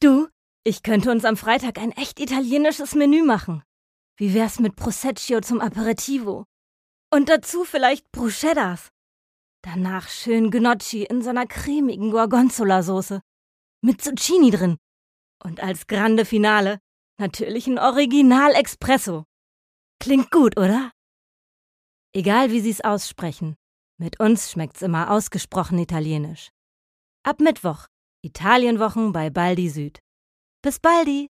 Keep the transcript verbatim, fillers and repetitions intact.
Du, ich könnte uns am Freitag ein echt italienisches Menü machen. Wie wär's mit Prosecco zum Aperitivo? Und dazu vielleicht Bruschettas. Danach schön Gnocchi in so einer cremigen Gorgonzola-Soße. Mit Zucchini drin. Und als grande Finale natürlich ein Original-Espresso. Klingt gut, oder? Egal wie Sie's aussprechen, mit uns schmeckt's immer ausgesprochen italienisch. Ab Mittwoch, Italienwochen bei Baldi Süd. Bis baldi!